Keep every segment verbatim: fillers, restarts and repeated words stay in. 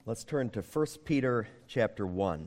Let's turn to First Peter chapter one.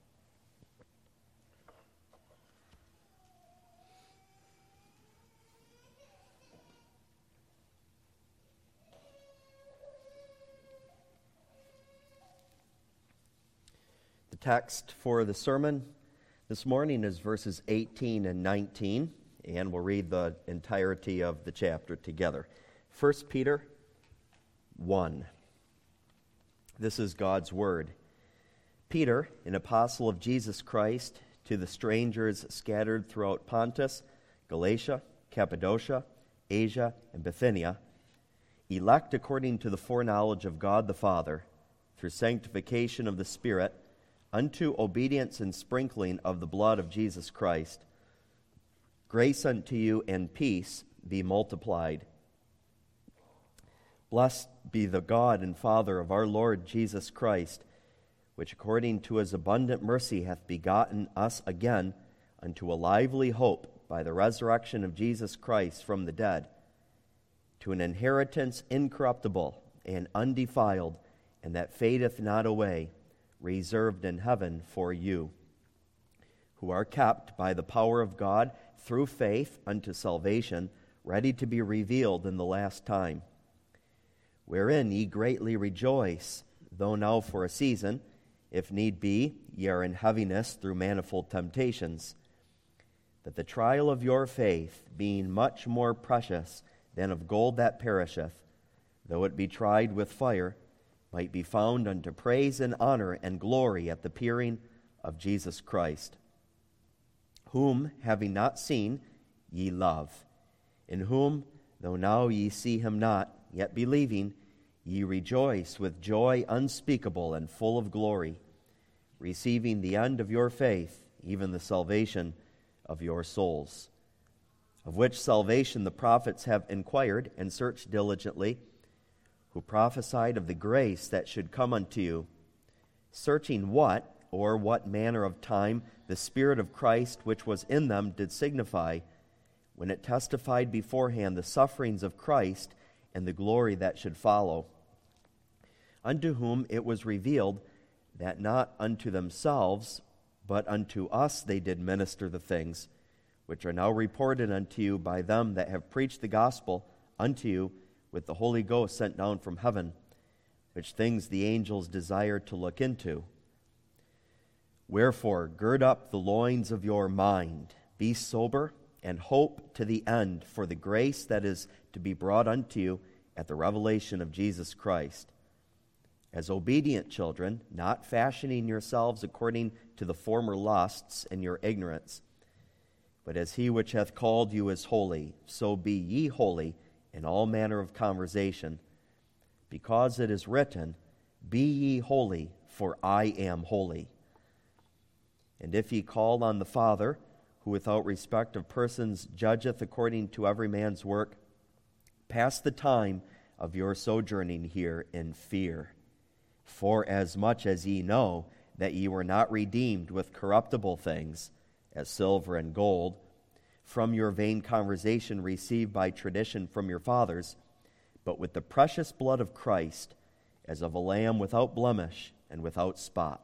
The text for the sermon this morning is verses eighteen and nineteen, and we'll read the entirety of the chapter together. First Peter one. This is God's word. Peter, an apostle of Jesus Christ, to the strangers scattered throughout Pontus, Galatia, Cappadocia, Asia, and Bithynia, elect according to the foreknowledge of God the Father, through sanctification of the Spirit, unto obedience and sprinkling of the blood of Jesus Christ. Grace unto you and peace be multiplied. Blessed be the God and Father of our Lord Jesus Christ, which according to his abundant mercy hath begotten us again unto a lively hope by the resurrection of Jesus Christ from the dead, to an inheritance incorruptible and undefiled, and that fadeth not away, reserved in heaven for you, who are kept by the power of God through faith unto salvation, ready to be revealed in the last time. Wherein ye greatly rejoice, though now for a season, if need be, ye are in heaviness through manifold temptations, that the trial of your faith, being much more precious than of gold that perisheth, though it be tried with fire, might be found unto praise and honor and glory at the appearing of Jesus Christ, whom, having not seen, ye love, in whom, though now ye see him not, yet believing, ye rejoice with joy unspeakable and full of glory, receiving the end of your faith, even the salvation of your souls, of which salvation the prophets have inquired and searched diligently, who prophesied of the grace that should come unto you, searching what, or what manner of time, the Spirit of Christ which was in them did signify, when it testified beforehand the sufferings of Christ and the glory that should follow, unto whom it was revealed that not unto themselves, but unto us they did minister the things, which are now reported unto you by them that have preached the gospel unto you with the Holy Ghost sent down from heaven, which things the angels desire to look into. Wherefore, gird up the loins of your mind, be sober, and hope to the end for the grace that is to be brought unto you at the revelation of Jesus Christ. As obedient children, not fashioning yourselves according to the former lusts and your ignorance, but as he which hath called you is holy, so be ye holy in all manner of conversation, because it is written, Be ye holy, for I am holy. And if ye call on the Father, who without respect of persons judgeth according to every man's work, pass the time of your sojourning here in fear. For as much as ye know that ye were not redeemed with corruptible things, as silver and gold, from your vain conversation received by tradition from your fathers, but with the precious blood of Christ, as of a lamb without blemish and without spot,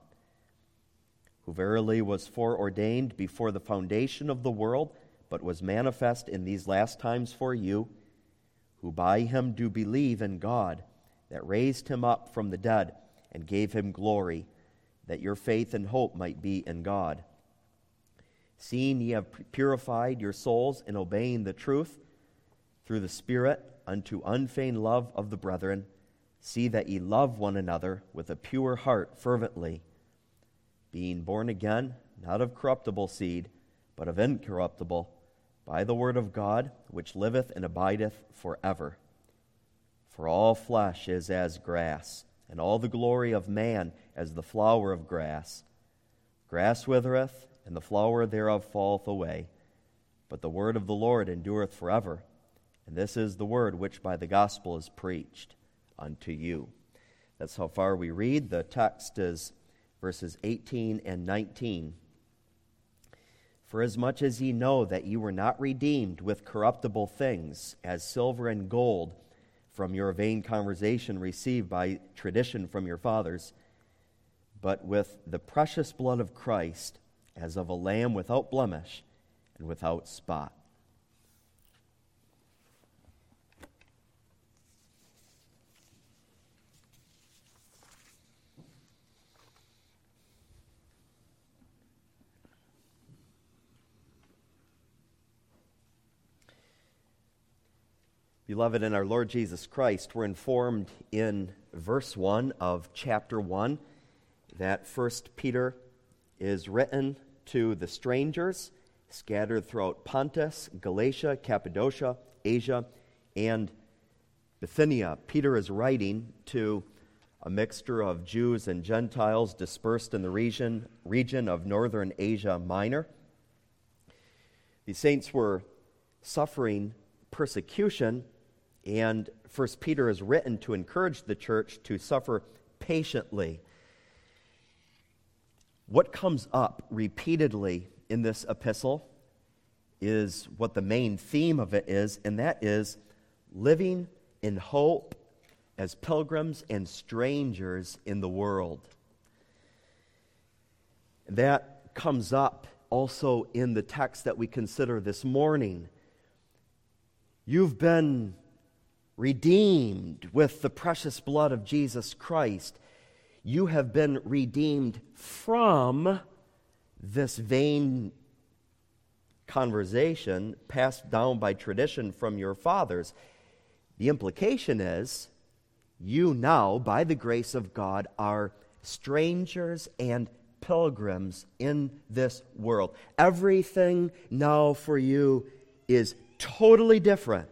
who verily was foreordained before the foundation of the world, but was manifest in these last times for you, who by him do believe in God, that raised him up from the dead, and gave him glory, that your faith and hope might be in God. Seeing ye have purified your souls in obeying the truth through the Spirit unto unfeigned love of the brethren, see that ye love one another with a pure heart fervently, being born again, not of corruptible seed, but of incorruptible, by the word of God, which liveth and abideth forever. For all flesh is as grass, and all the glory of man as the flower of grass. Grass withereth, and the flower thereof falleth away. But the word of the Lord endureth forever. And this is the word which by the gospel is preached unto you. That's how far we read. The text is verses eighteen and nineteen. For as much as ye know that ye were not redeemed with corruptible things, as silver and gold, from your vain conversation received by tradition from your fathers, but with the precious blood of Christ, as of a lamb without blemish and without spot. Beloved, in our Lord Jesus Christ, we're informed in verse one of chapter one that First Peter is written to the strangers scattered throughout Pontus, Galatia, Cappadocia, Asia, and Bithynia. Peter is writing to a mixture of Jews and Gentiles dispersed in the region, region of northern Asia Minor. These saints were suffering persecution, and First Peter is written to encourage the church to suffer patiently. What comes up repeatedly in this epistle is what the main theme of it is, and that is living in hope as pilgrims and strangers in the world. That comes up also in the text that we consider this morning. You've been redeemed with the precious blood of Jesus Christ. You have been redeemed from this vain conversation passed down by tradition from your fathers. The implication is, you now, by the grace of God, are strangers and pilgrims in this world. Everything now for you is totally different.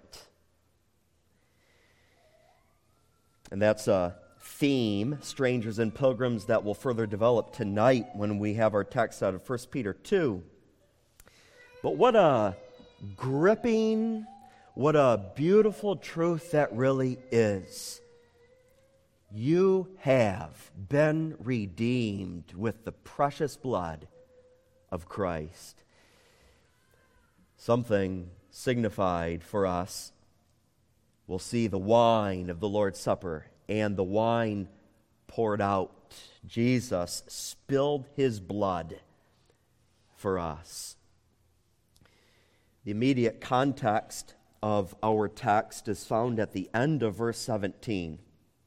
And that's a theme, strangers and pilgrims, that will further develop tonight when we have our text out of First Peter two. But what a gripping, what a beautiful truth that really is. You have been redeemed with the precious blood of Christ. Something signified for us. We'll see the wine of the Lord's Supper and the wine poured out. Jesus spilled his blood for us. The immediate context of our text is found at the end of verse seventeen.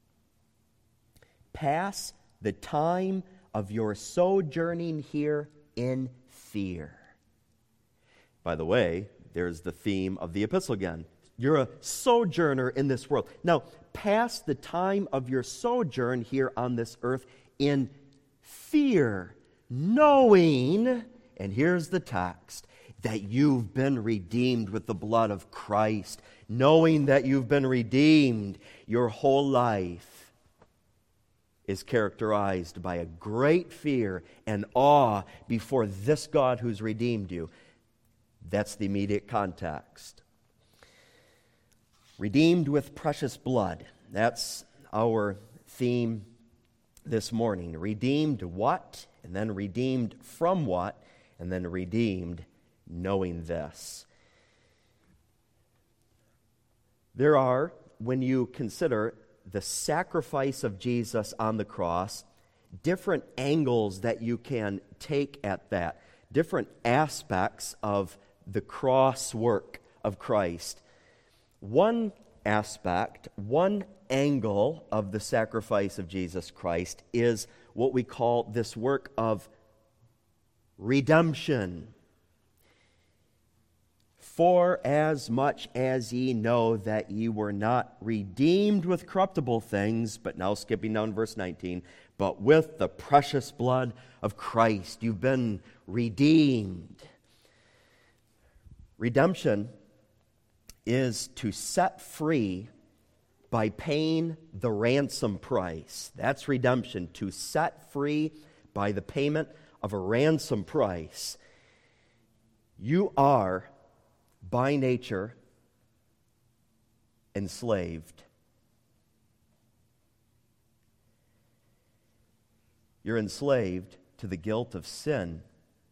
Pass the time of your sojourning here in fear. By the way, there's the theme of the epistle again. You're a sojourner in this world. Now, pass the time of your sojourn here on this earth in fear, knowing, and here's the text, that you've been redeemed with the blood of Christ. Knowing that you've been redeemed, your whole life is characterized by a great fear and awe before this God who's redeemed you. That's the immediate context. Redeemed with precious blood. That's our theme this morning. Redeemed what? And then redeemed from what? And then redeemed knowing this. There are, when you consider the sacrifice of Jesus on the cross, different angles that you can take at that, different aspects of the cross work of Christ. One aspect, one angle of the sacrifice of Jesus Christ is what we call this work of redemption. For as much as ye know that ye were not redeemed with corruptible things, but now skipping down verse nineteen, but with the precious blood of Christ, you've been redeemed. Redemption is to set free by paying the ransom price. That's redemption, to set free by the payment of a ransom price. You are, by nature, enslaved. You're enslaved to the guilt of sin.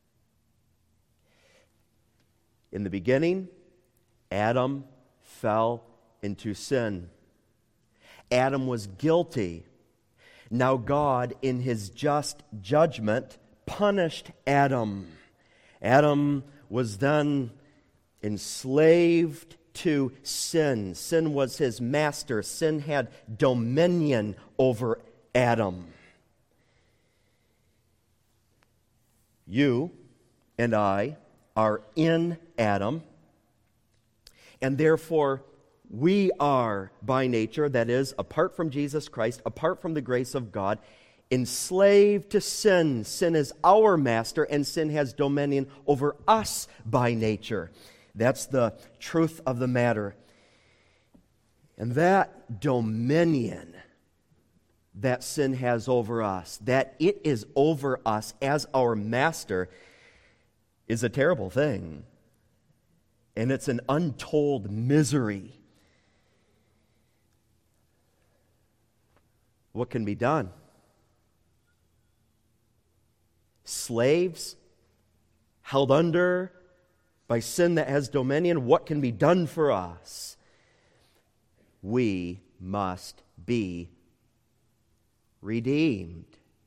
In the beginning, Adam fell into sin. Adam was guilty. Now God, in his just judgment, punished Adam. Adam was then enslaved to sin. Sin was his master. Sin had dominion over Adam. You and I are in Adam, and therefore we are by nature, that is, apart from Jesus Christ, apart from the grace of God, enslaved to sin. Sin is our master, and sin has dominion over us by nature. That's the truth of the matter. And that dominion that sin has over us, that it is over us as our master, is a terrible thing. And it's an untold misery. What can be done? Slaves held under by sin that has dominion, what can be done for us? We must be redeemed.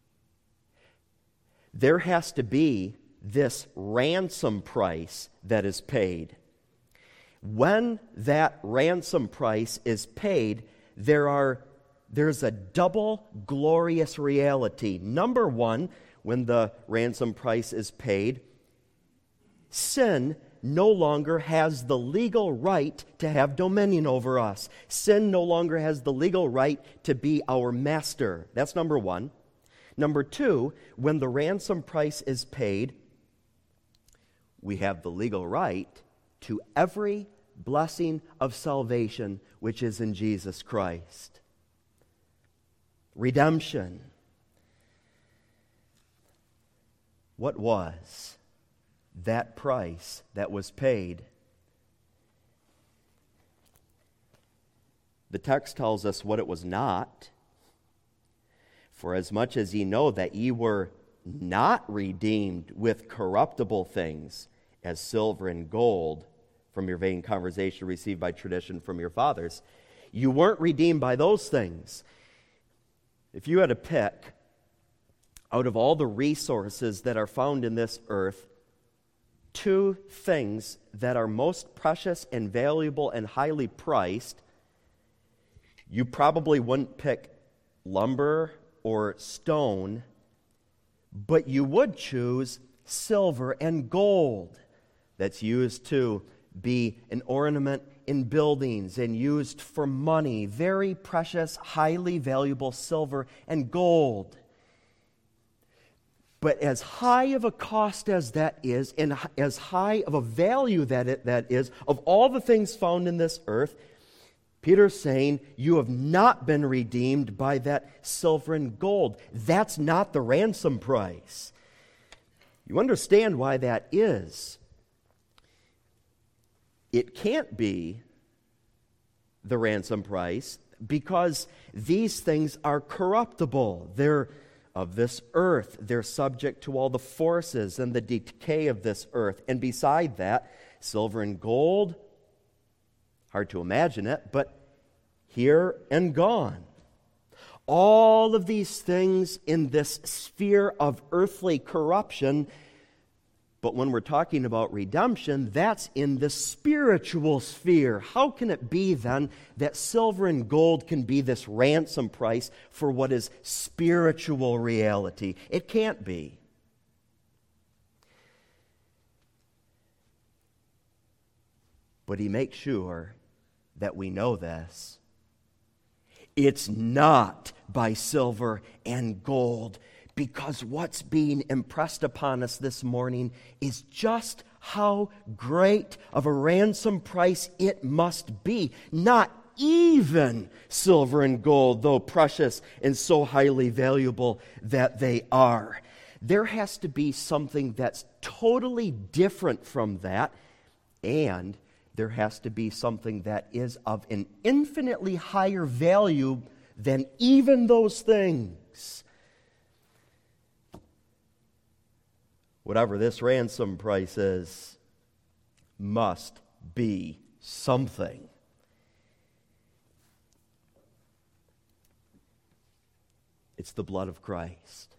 There has to be this ransom price that is paid. When that ransom price is paid, there are there's a double glorious reality. Number one, when the ransom price is paid, sin no longer has the legal right to have dominion over us. Sin no longer has the legal right to be our master. That's number one. Number two, when the ransom price is paid, we have the legal right to every blessing of salvation which is in Jesus Christ. Redemption. What was that price that was paid? The text tells us what it was not. For as much as ye know that ye were not redeemed with corruptible things, as silver and gold, from your vain conversation received by tradition from your fathers. You weren't redeemed by those things. If you had to pick out of all the resources that are found in this earth, two things that are most precious and valuable and highly priced, you probably wouldn't pick lumber or stone, but you would choose silver and gold that's used to be an ornament in buildings and used for money. Very precious, highly valuable silver and gold. But as high of a cost as that is, and as high of a value that it that is, of all the things found in this earth, Peter's saying, you have not been redeemed by that silver and gold. That's not the ransom price. You understand why that is. It can't be the ransom price because these things are corruptible. They're of this earth. They're subject to all the forces and the decay of this earth. And beside that, silver and gold, hard to imagine it, but here and gone. All of these things in this sphere of earthly corruption. But when we're talking about redemption, that's in the spiritual sphere. How can it be then that silver and gold can be this ransom price for what is spiritual reality? It can't be. But he makes sure that we know this. It's not by silver and gold. Because what's being impressed upon us this morning is just how great of a ransom price it must be. Not even silver and gold, though precious and so highly valuable that they are. There has to be something that's totally different from that, and there has to be something that is of an infinitely higher value than even those things. Whatever this ransom price is, must be something. It's the blood of Christ.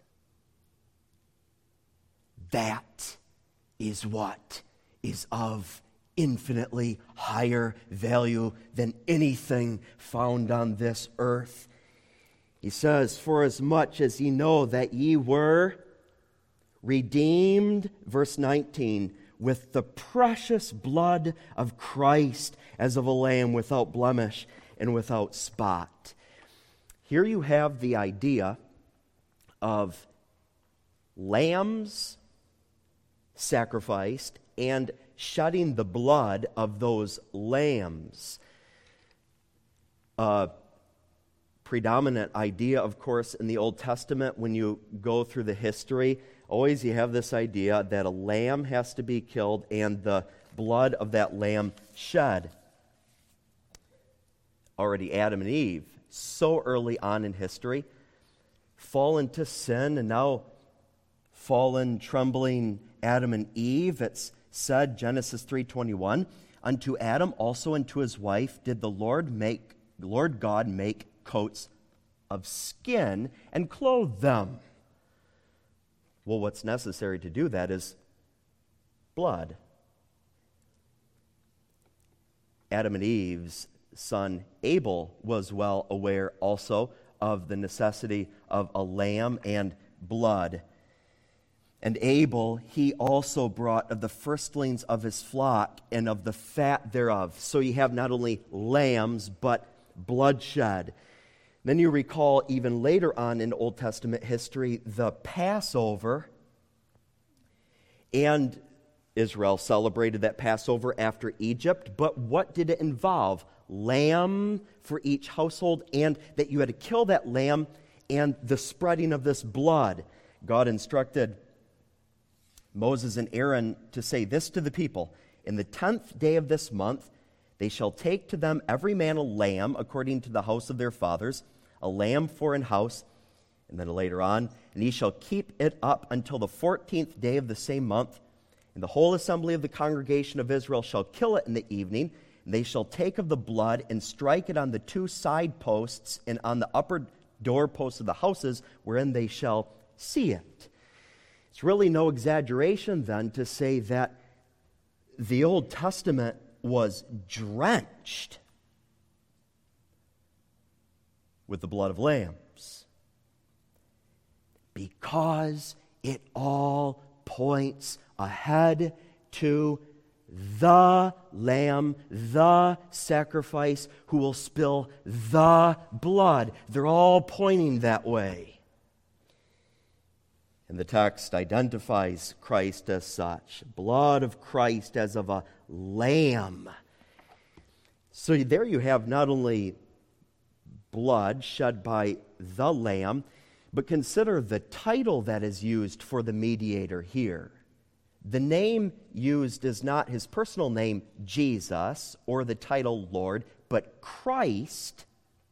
That is what is of infinitely higher value than anything found on this earth. He says, for as much as ye know that ye were redeemed, verse nineteen, with the precious blood of Christ as of a lamb without blemish and without spot. Here you have the idea of lambs sacrificed and shedding the blood of those lambs. A predominant idea, of course, in the Old Testament, when you go through the history, always you have this idea that a lamb has to be killed and the blood of that lamb shed. Already Adam and Eve, so early on in history, fall into sin, and now fallen, trembling Adam and Eve, it's said, Genesis three twenty-one, unto Adam also and to his wife did the Lord make, Lord God make coats of skin and clothe them. Well, what's necessary to do that is blood. Adam and Eve's son Abel was well aware also of the necessity of a lamb and blood. And Abel, he also brought of the firstlings of his flock and of the fat thereof. So you have not only lambs, but bloodshed. Then you recall even later on in Old Testament history, the Passover. And Israel celebrated that Passover after Egypt. But what did it involve? Lamb for each household, and that you had to kill that lamb and the spreading of this blood. God instructed Moses and Aaron to say this to the people, in the tenth day of this month, they shall take to them every man a lamb according to the house of their fathers, a lamb for an house. And then later on, and ye shall keep it up until the fourteenth day of the same month. And the whole assembly of the congregation of Israel shall kill it in the evening. And they shall take of the blood and strike it on the two side posts and on the upper doorposts of the houses wherein they shall see it. It's really no exaggeration then to say that the Old Testament was drenched with the blood of lambs, because it all points ahead to the Lamb, the sacrifice, who will spill the blood. They're all pointing that way. And the text identifies Christ as such, blood of Christ as of a lamb. So there you have not only blood shed by the Lamb, but consider the title that is used for the mediator here. The name used is not his personal name, Jesus, or the title Lord, but Christ.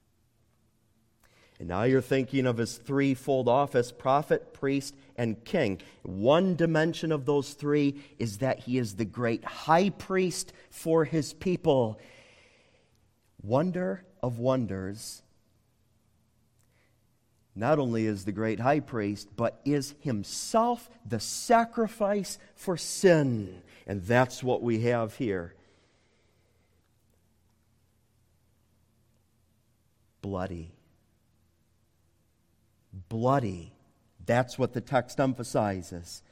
And now you're thinking of his threefold office, prophet, priest, and king. One dimension of those three is that he is the great high priest for his people. Wonder of wonders. Not only is the great high priest, but is himself the sacrifice for sin. And that's what we have here. Bloody. Bloody. That's what the text emphasizes.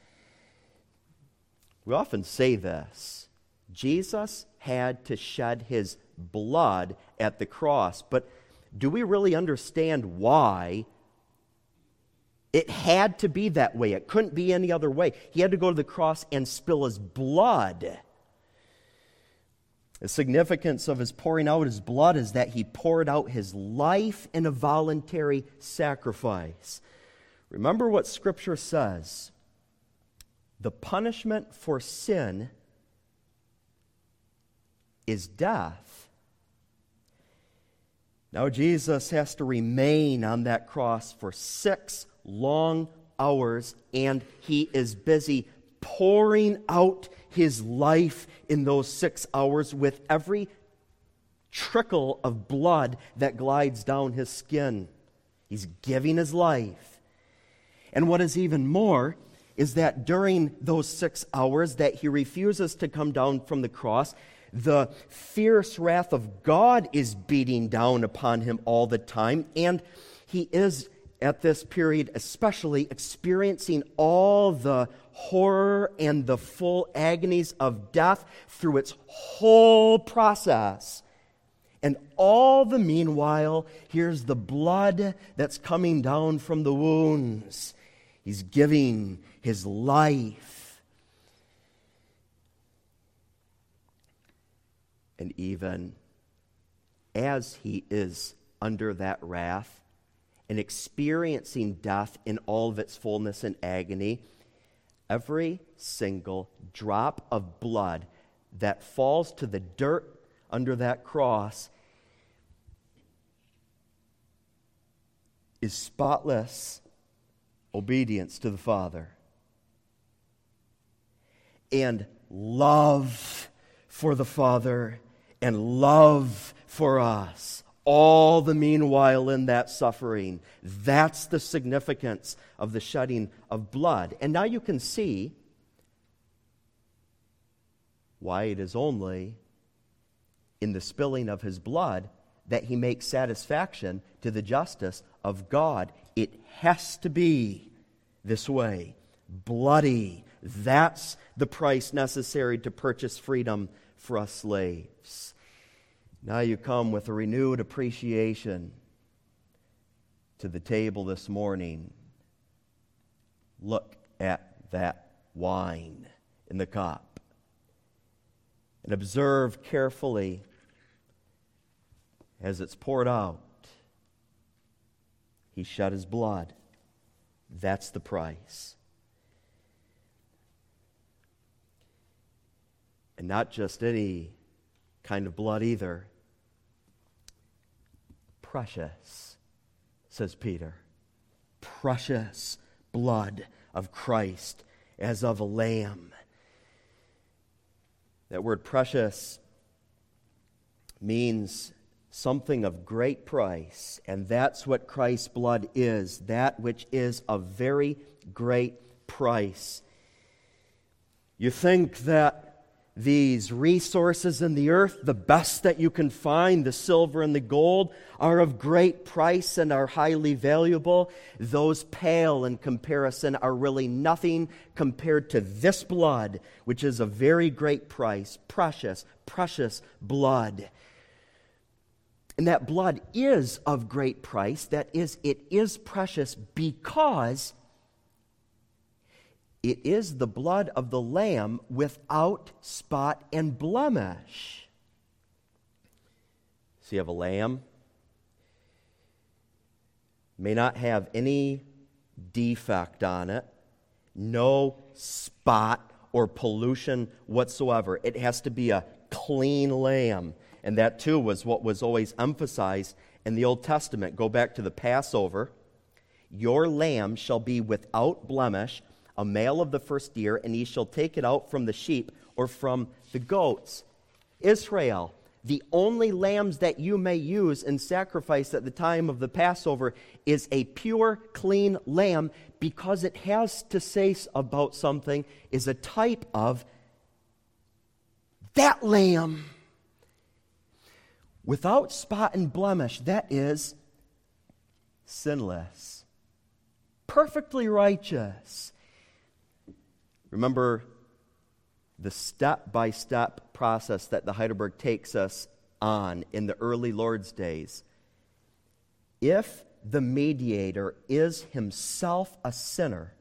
We often say this. Jesus had to shed his blood at the cross, but do we really understand why it had to be that way? It couldn't be any other way. He had to go to the cross and spill his blood. The significance of his pouring out his blood is that he poured out his life in a voluntary sacrifice. Remember what Scripture says. The punishment for sin is death. Now Jesus has to remain on that cross for six long hours, and he is busy pouring out his life in those six hours with every trickle of blood that glides down his skin. He's giving his life. And what is even more is that during those six hours that he refuses to come down from the cross, the fierce wrath of God is beating down upon him all the time, and he is, at this period especially, experiencing all the horror and the full agonies of death through its whole process. And all the meanwhile, here's the blood that's coming down from the wounds. He's giving his life. And even as he is under that wrath and experiencing death in all of its fullness and agony, every single drop of blood that falls to the dirt under that cross is spotless obedience to the Father and love for the Father and love for us, all the meanwhile in that suffering. That's the significance of the shedding of blood. And now you can see why it is only in the spilling of his blood that he makes satisfaction to the justice of God. It has to be this way. Bloody. That's the price necessary to purchase freedom for us slaves. Now you come with a renewed appreciation to the table this morning. Look at that wine in the cup and observe carefully as it's poured out. He shed his blood. That's the price. And not just any kind of blood either. Precious, says Peter. Precious blood of Christ as of a lamb. That word precious means something of great price, and that's what Christ's blood is, that which is of very great price. You think that these resources in the earth, the best that you can find, the silver and the gold, are of great price and are highly valuable. Those pale in comparison, are really nothing compared to this blood, which is of very great price, precious, precious blood. And that blood is of great price. That is, it is precious because it is the blood of the Lamb without spot and blemish. So you have a lamb, may not have any defect on it, no spot or pollution whatsoever. It has to be a clean lamb. And that too was what was always emphasized in the Old Testament. Go back to the Passover. Your lamb shall be without blemish, a male of the first year, and ye shall take it out from the sheep or from the goats. Israel, the only lambs that you may use in sacrifice at the time of the Passover is a pure, clean lamb, because it has to say about something, is a type of that lamb. Without spot and blemish, that is sinless, perfectly righteous. Remember the step-by-step process that the Heidelberg takes us on in the early Lord's days. If the mediator is himself a sinner,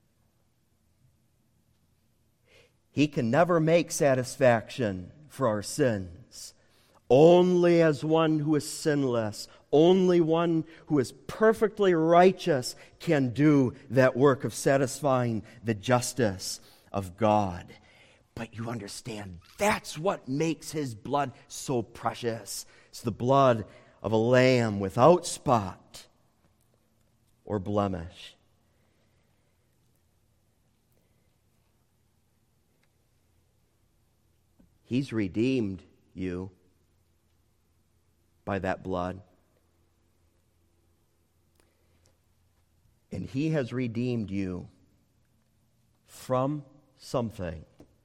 he can never make satisfaction for our sins. Only as one who is sinless, only one who is perfectly righteous can do that work of satisfying the justice of God. But you understand, that's what makes his blood so precious. It's the blood of a lamb without spot or blemish. He's redeemed you by that blood. And he has redeemed you from something.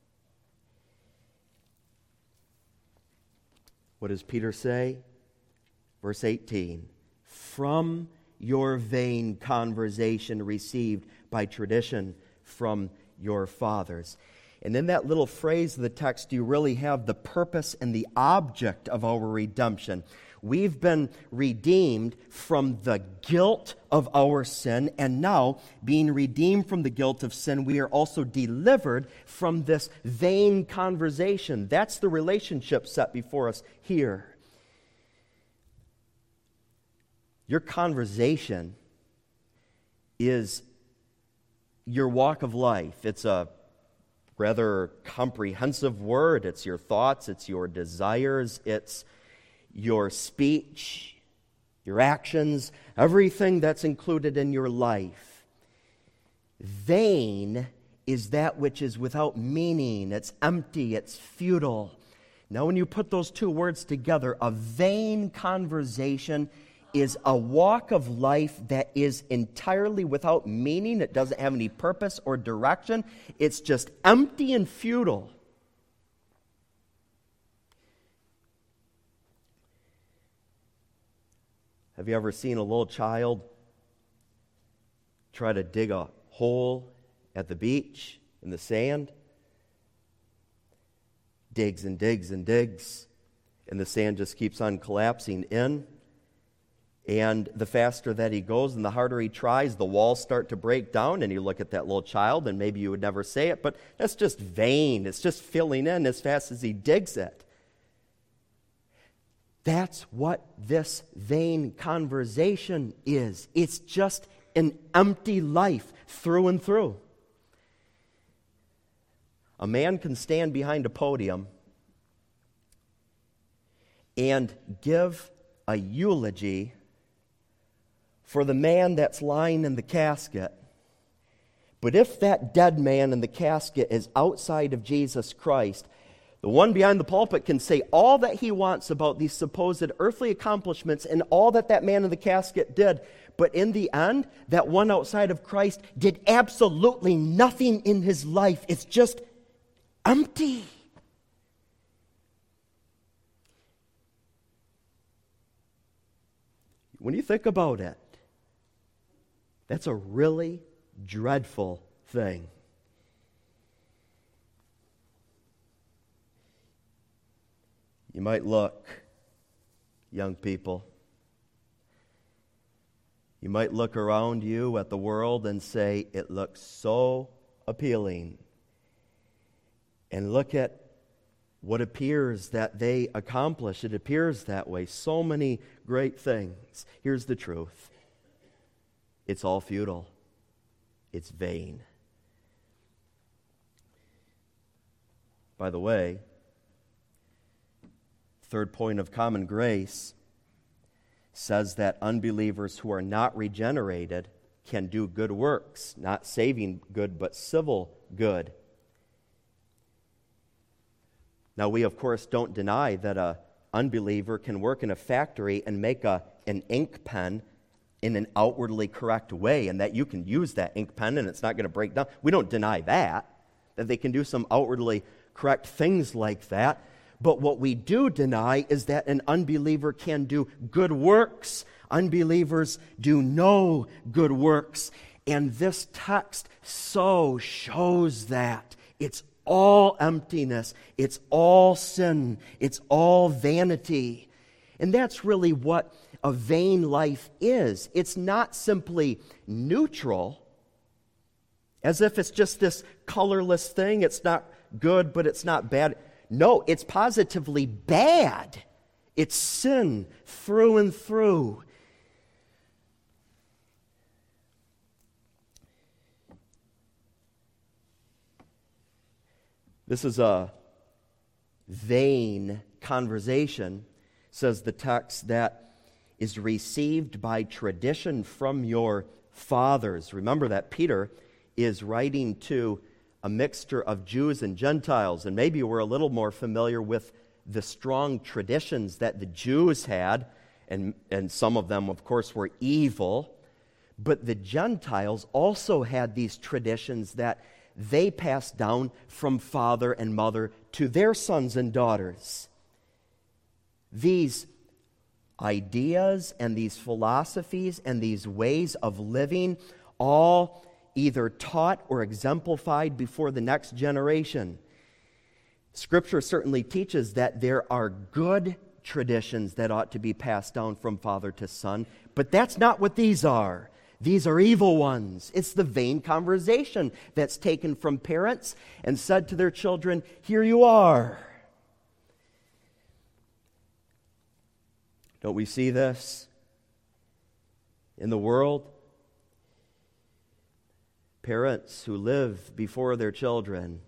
What does Peter say? Verse eighteen. From your vain conversation received by tradition from your fathers. And in that little phrase of the text, you really have the purpose and the object of our redemption. We've been redeemed from the guilt of our sin, and now, being redeemed from the guilt of sin, we are also delivered from this vain conversation. That's the relationship set before us here. Your conversation is your walk of life. It's a rather comprehensive word. It's your thoughts, it's your desires, it's your speech, your actions, everything that's included in your life. Vain is that which is without meaning. It's empty, it's futile. Now, when you put those two words together, a vain conversation is a walk of life that is entirely without meaning. It doesn't have any purpose or direction. It's just empty and futile. Have you ever seen a little child try to dig a hole at the beach in the sand? Digs and digs and digs, and the sand just keeps on collapsing in. And the faster that he goes and the harder he tries, the walls start to break down, and you look at that little child, and maybe you would never say it, but that's just vain. It's just filling in as fast as he digs it. That's what this vain conversation is. It's just an empty life through and through. A man can stand behind a podium and give a eulogy for the man that's lying in the casket. But if that dead man in the casket is outside of Jesus Christ, the one behind the pulpit can say all that he wants about these supposed earthly accomplishments and all that that man in the casket did. But in the end, that one outside of Christ did absolutely nothing in his life. It's just empty. When you think about it, that's a really dreadful thing. You might look, young people, you might look around you at the world and say, it looks so appealing. And look at what appears that they accomplish. It appears that way. So many great things. Here's the truth. It's all futile. It's vain. By the way, third point of common grace says that unbelievers who are not regenerated can do good works, not saving good, but civil good. Now, we, of course, don't deny that an unbeliever can work in a factory and make a, an ink pen in an outwardly correct way, and that you can use that ink pen and it's not going to break down. We don't deny that, that they can do some outwardly correct things like that. But what we do deny is that an unbeliever can do good works. Unbelievers do no good works. And this text so shows that. It's all emptiness. It's all sin. It's all vanity. And that's really what a vain life is. It's not simply neutral, as if it's just this colorless thing. It's not good, but it's not bad. No, it's positively bad. It's sin through and through. This is a vain conversation, says the text, that is received by tradition from your fathers. Remember that Peter is writing to a mixture of Jews and Gentiles, and maybe we're a little more familiar with the strong traditions that the Jews had, and, and some of them, of course, were evil. But the Gentiles also had these traditions that they passed down from father and mother to their sons and daughters. These ideas and these philosophies and these ways of living, all either taught or exemplified before the next generation. Scripture certainly teaches that there are good traditions that ought to be passed down from father to son, but that's not what these are. These are evil ones. It's the vain conversation that's taken from parents and said to their children, "Here you are." Don't we see this in the world? Parents who live before their children,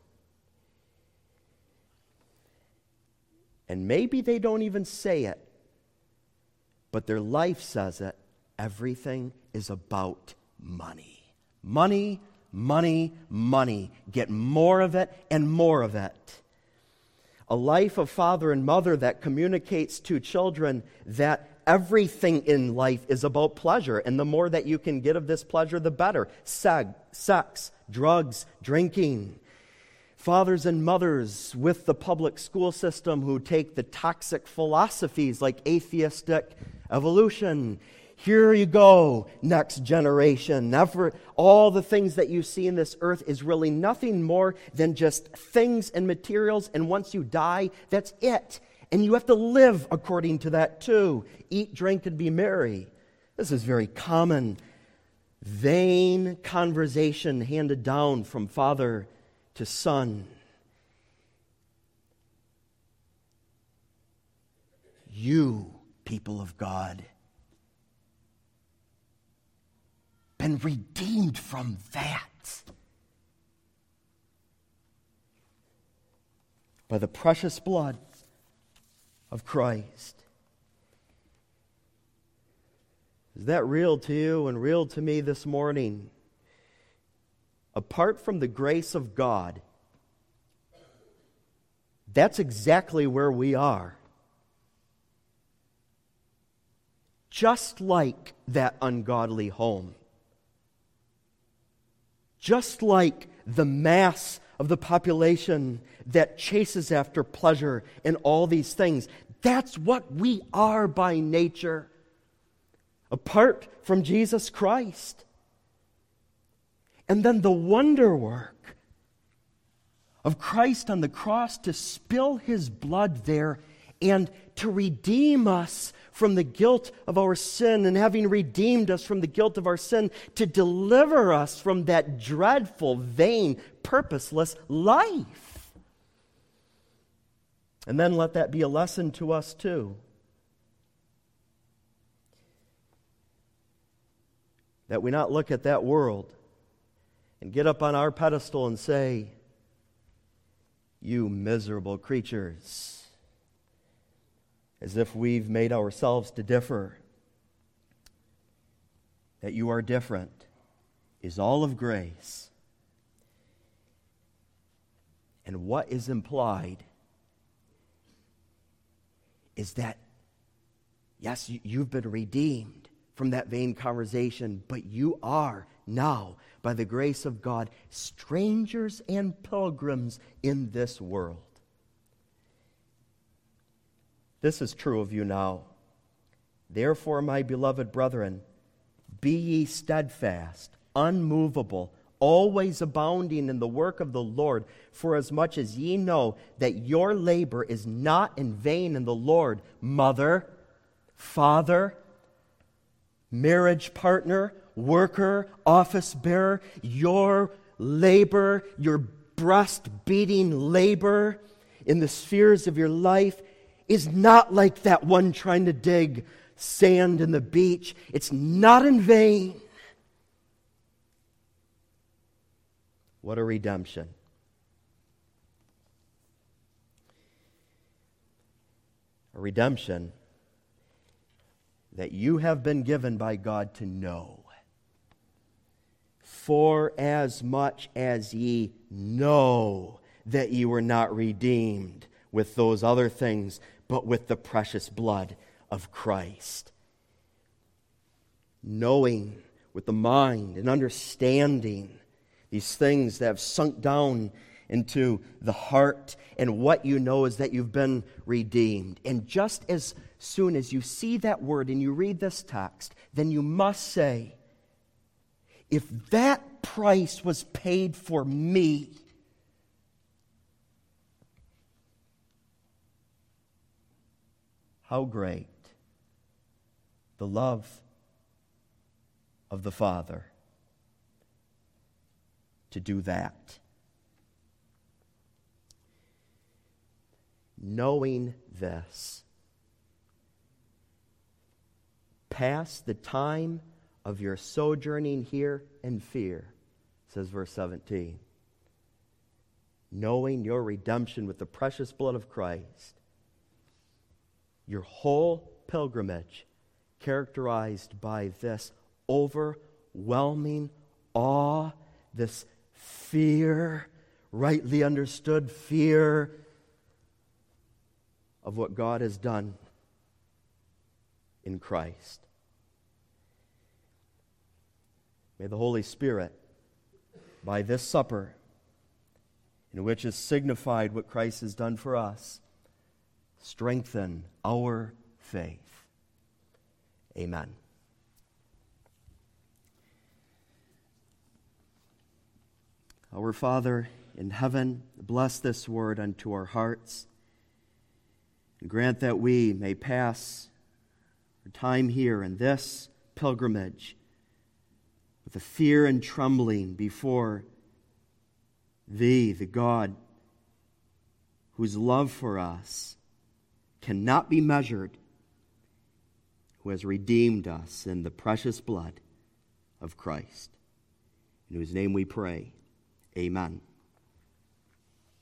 and maybe they don't even say it, but their life says it. Everything is about money. Money, money, money. Get more of it and more of it. A life of father and mother that communicates to children that everything in life is about pleasure, and the more that you can get of this pleasure, the better. Seg, sex, drugs, drinking. Fathers and mothers with the public school system who take the toxic philosophies like atheistic evolution. Here you go, next generation. Never, all the things that you see in this earth is really nothing more than just things and materials, and once you die, that's it. And you have to live according to that too. Eat, drink, and be merry. This is very common, vain conversation handed down from father to son. You, people of God, been redeemed from that by the precious blood of Christ. Is that real to you and real to me this morning? Apart from the grace of God, that's exactly where we are. Just like that ungodly home. Just like the mass of the population that chases after pleasure and all these things. That's what we are by nature, apart from Jesus Christ. And then the wonder work of Christ on the cross to spill His blood there and to redeem us from the guilt of our sin, and having redeemed us from the guilt of our sin, to deliver us from that dreadful, vain, purposeless life. And then let that be a lesson to us too. That we not look at that world and get up on our pedestal and say, "You miserable creatures," as if we've made ourselves to differ. That you are different is all of grace. And what is implied is that, yes, you've been redeemed from that vain conversation, but you are now, by the grace of God, strangers and pilgrims in this world. This is true of you now. Therefore, my beloved brethren, be ye steadfast, unmovable, always abounding in the work of the Lord, for as much as ye know that your labor is not in vain in the Lord. Mother, father, marriage partner, worker, office bearer, your labor, your breast-beating labor in the spheres of your life is not like that one trying to dig sand in the beach. It's not in vain. What a redemption. A redemption that you have been given by God to know. For as much as ye know that ye were not redeemed with those other things, but with the precious blood of Christ. Knowing with the mind and understanding, these things that have sunk down into the heart, and what you know is that you've been redeemed. And just as soon as you see that word and you read this text, then you must say, if that price was paid for me, how great the love of the Father to do that. Knowing this, pass the time of your sojourning here in fear, says verse seventeen. Knowing your redemption with the precious blood of Christ, your whole pilgrimage characterized by this overwhelming awe, this fear, rightly understood fear of what God has done in Christ. May the Holy Spirit, by this supper, in which is signified what Christ has done for us, strengthen our faith. Amen. Our Father in heaven, bless this word unto our hearts, and grant that we may pass our time here in this pilgrimage with a fear and trembling before Thee, the God whose love for us cannot be measured, who has redeemed us in the precious blood of Christ, in whose name we pray. Amen.